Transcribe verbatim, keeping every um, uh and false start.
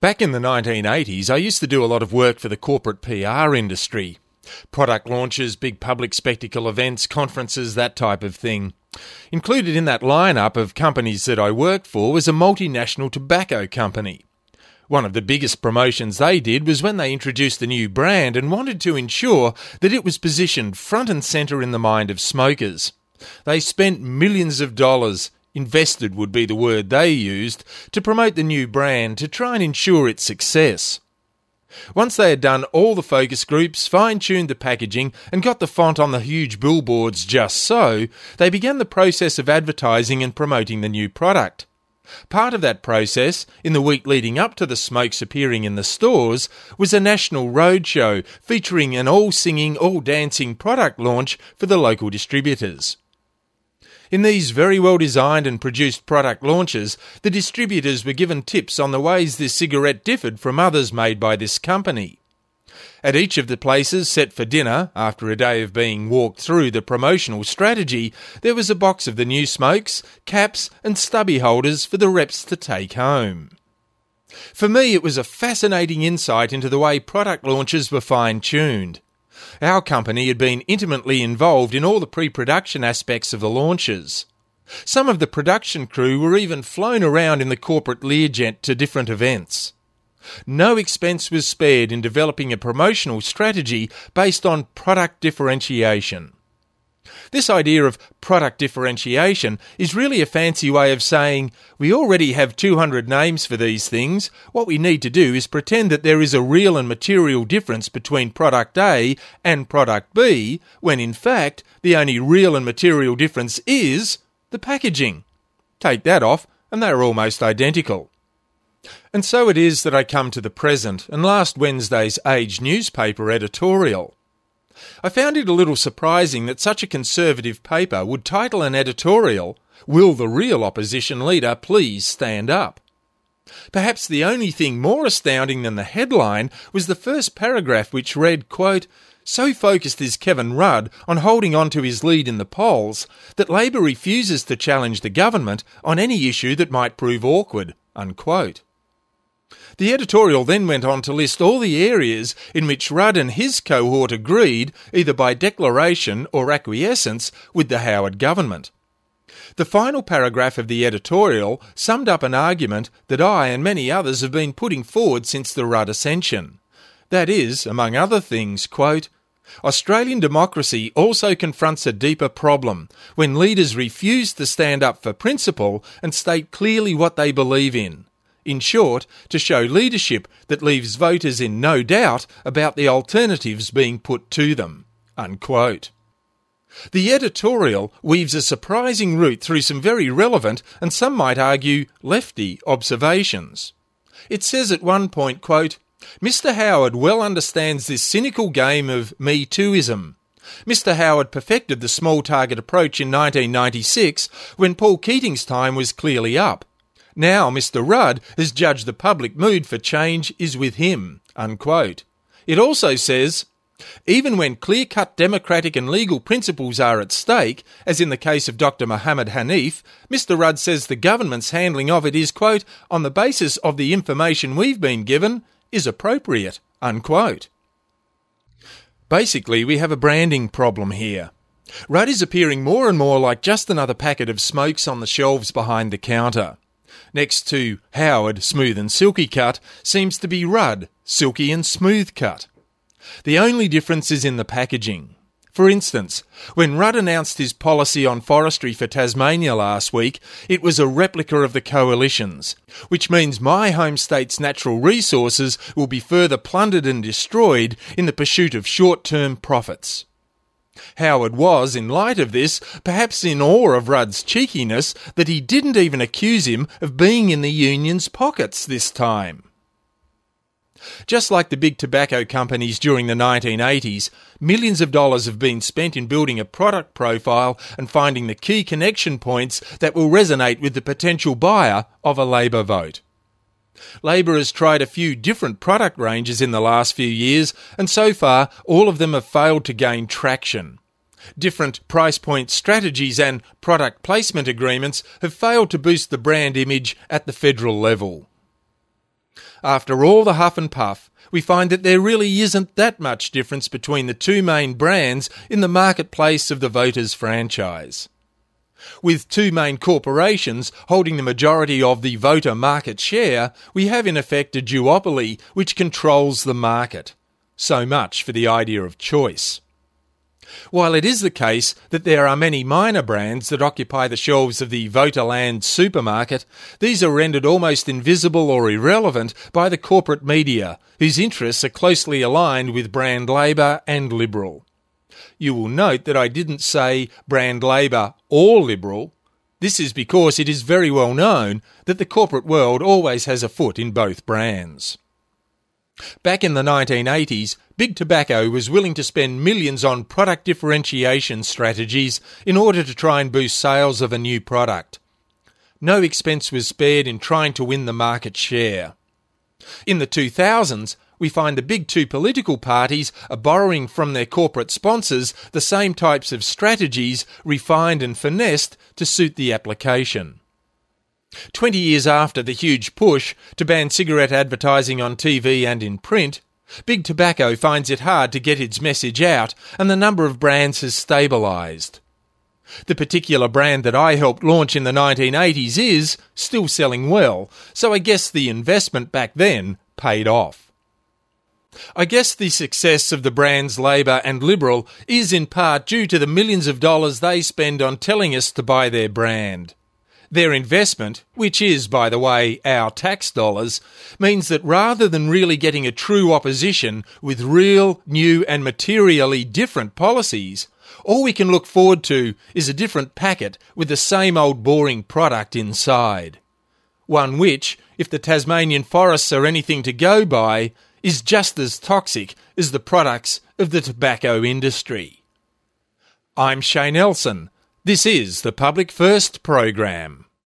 Back in the nineteen eighties, I used to do a lot of work for the corporate P R industry. Product launches, big public spectacle events, conferences, that type of thing. Included in that lineup of companies that I worked for was a multinational tobacco company. One of the biggest promotions they did was when they introduced a new brand and wanted to ensure that it was positioned front and centre in the mind of smokers. They spent millions of dollars, invested would be the word they used, to promote the new brand to try and ensure its success. Once they had done all the focus groups, fine-tuned the packaging and got the font on the huge billboards just so, they began the process of advertising and promoting the new product. Part of that process, in the week leading up to the smokes appearing in the stores, was a national roadshow featuring an all-singing, all-dancing product launch for the local distributors. In these very well-designed and produced product launches, the distributors were given tips on the ways this cigarette differed from others made by this company. At each of the places set for dinner, after a day of being walked through the promotional strategy, there was a box of the new smokes, caps and stubby holders for the reps to take home. For me, it was a fascinating insight into the way product launches were fine-tuned. Our company had been intimately involved in all the pre-production aspects of the launches. Some of the production crew were even flown around in the corporate Learjet to different events. No expense was spared in developing a promotional strategy based on product differentiation. This idea of product differentiation is really a fancy way of saying, we already have two hundred names for these things. What we need to do is pretend that there is a real and material difference between product A and product B, when in fact the only real and material difference is the packaging. Take that off and they are almost identical. And so it is that I come to the present and last Wednesday's Age newspaper editorial. I found it a little surprising that such a conservative paper would title an editorial, "Will the real opposition leader please stand up?" Perhaps the only thing more astounding than the headline was the first paragraph, which read, quote, "So focused is Kevin Rudd on holding on to his lead in the polls that Labor refuses to challenge the government on any issue that might prove awkward," unquote. The editorial then went on to list all the areas in which Rudd and his cohort agreed, either by declaration or acquiescence, with the Howard government. The final paragraph of the editorial summed up an argument that I and many others have been putting forward since the Rudd ascension. That is, among other things, quote, "Australian democracy also confronts a deeper problem when leaders refuse to stand up for principle and state clearly what they believe in. In short, to show leadership that leaves voters in no doubt about the alternatives being put to them." Unquote. The editorial weaves a surprising route through some very relevant and some might argue lefty observations. It says at one point, quote, "Mister Howard well understands this cynical game of Me Tooism. Mister Howard perfected the small target approach in nineteen ninety-six when Paul Keating's time was clearly up. Now Mister Rudd has judged the public mood for change is with him." Unquote. It also says, "Even when clear-cut democratic and legal principles are at stake, as in the case of Doctor Mohammed Hanif, Mister Rudd says the government's handling of it is, quote, on the basis of the information we've been given, is appropriate." Unquote. Basically, we have a branding problem here. Rudd is appearing more and more like just another packet of smokes on the shelves behind the counter. Next to Howard, smooth and silky cut, seems to be Rudd, silky and smooth cut. The only difference is in the packaging. For instance, when Rudd announced his policy on forestry for Tasmania last week, it was a replica of the Coalition's, which means my home state's natural resources will be further plundered and destroyed in the pursuit of short-term profits. Howard was, in light of this, perhaps in awe of Rudd's cheekiness that he didn't even accuse him of being in the union's pockets this time. Just like the big tobacco companies during the nineteen eighties, millions of dollars have been spent in building a product profile and finding the key connection points that will resonate with the potential buyer of a Labor vote. Labor has tried a few different product ranges in the last few years, and so far all of them have failed to gain traction. Different price point strategies and product placement agreements have failed to boost the brand image at the federal level. After all the huff and puff, we find that there really isn't that much difference between the two main brands in the marketplace of the Voters franchise. With two main corporations holding the majority of the voter market share, we have in effect a duopoly which controls the market. So much for the idea of choice. While it is the case that there are many minor brands that occupy the shelves of the Voterland supermarket, these are rendered almost invisible or irrelevant by the corporate media, whose interests are closely aligned with brand Labor and Liberal. You will note that I didn't say brand Labor or Liberal. This is because it is very well known that the corporate world always has a foot in both brands. Back in the nineteen eighties, Big Tobacco was willing to spend millions on product differentiation strategies in order to try and boost sales of a new product. No expense was spared in trying to win the market share. In the two thousands, we find the big two political parties are borrowing from their corporate sponsors the same types of strategies refined and finessed to suit the application. Twenty years after the huge push to ban cigarette advertising on T V and in print, Big Tobacco finds it hard to get its message out, and the number of brands has stabilised. The particular brand that I helped launch in the nineteen eighties is still selling well, so I guess the investment back then paid off. I guess the success of the brands Labor and Liberal is in part due to the millions of dollars they spend on telling us to buy their brand. Their investment, which is, by the way, our tax dollars, means that rather than really getting a true opposition with real, new and materially different policies, all we can look forward to is a different packet with the same old boring product inside. One which, if the Tasmanian forests are anything to go by, is just as toxic as the products of the tobacco industry. I'm Shane Elson. This is the Public First program.